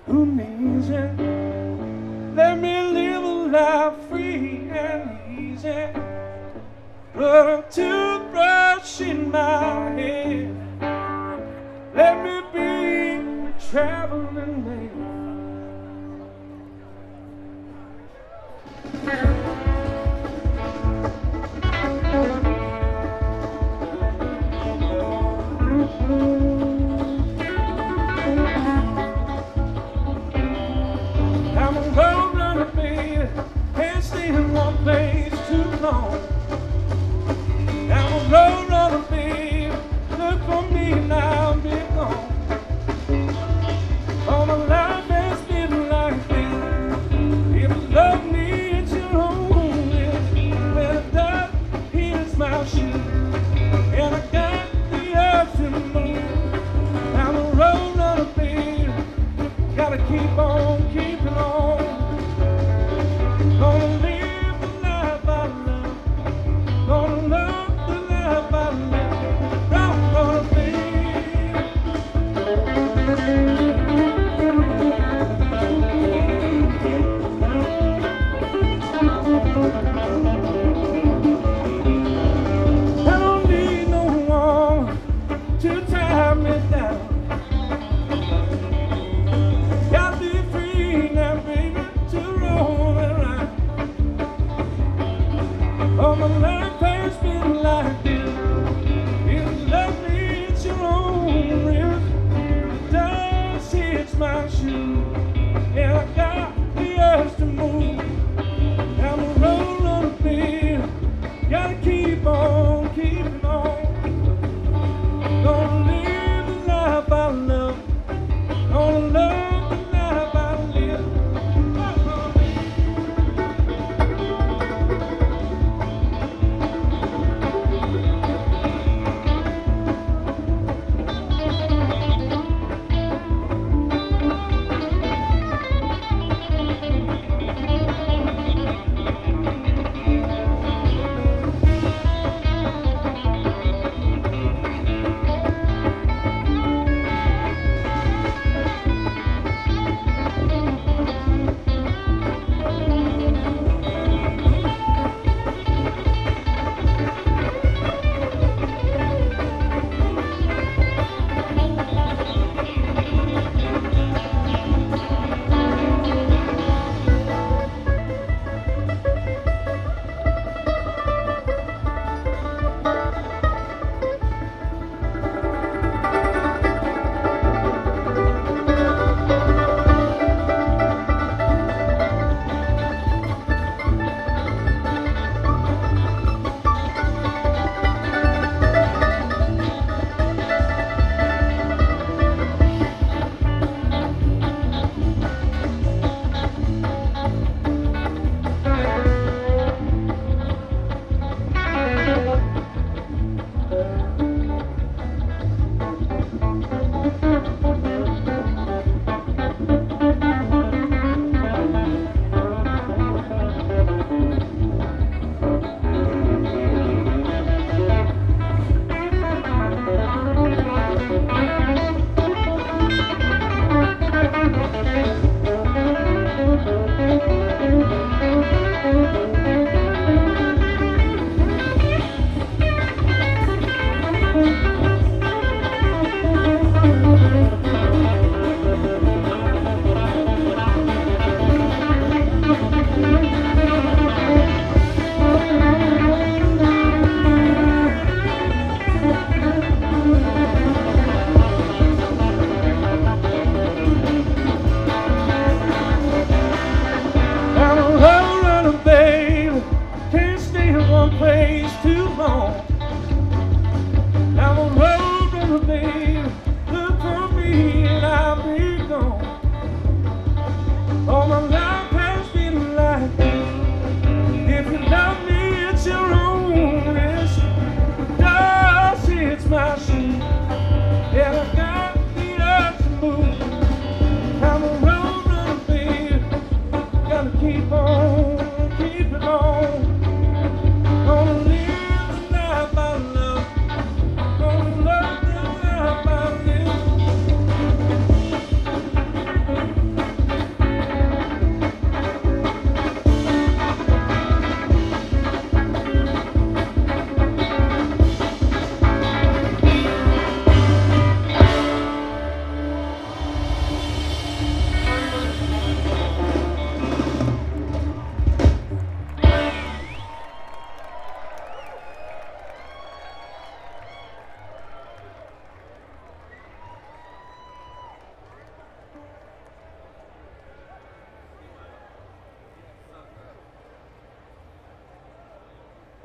who needs it. Let me live a life free and easy. Put a toothbrush in my head. Let me be a traveling man. I'm a road runner, baby. Can't stay in one place too long. I'm a road runner, baby. Look for me now, I'm big gone. All my life.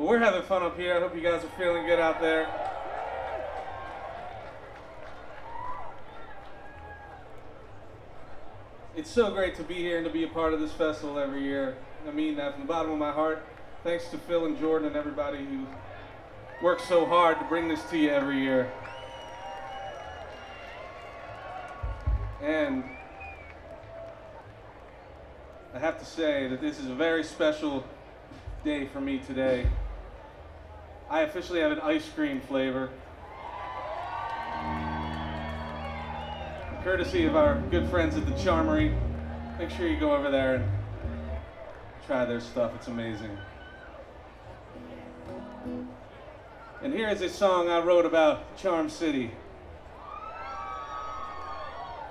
But we're having fun up here. I hope you guys are feeling good out there. It's so great to be here and to be a part of this festival every year. I mean that from the bottom of my heart. Thanks to Phil and Jordan and everybody who works so hard to bring this to you every year. And I have to say that this is a very special day for me today. I officially have an ice cream flavor, courtesy of our good friends at the Charmery. Make sure you go over there and try their stuff, it's amazing. And here is a song I wrote about Charm City.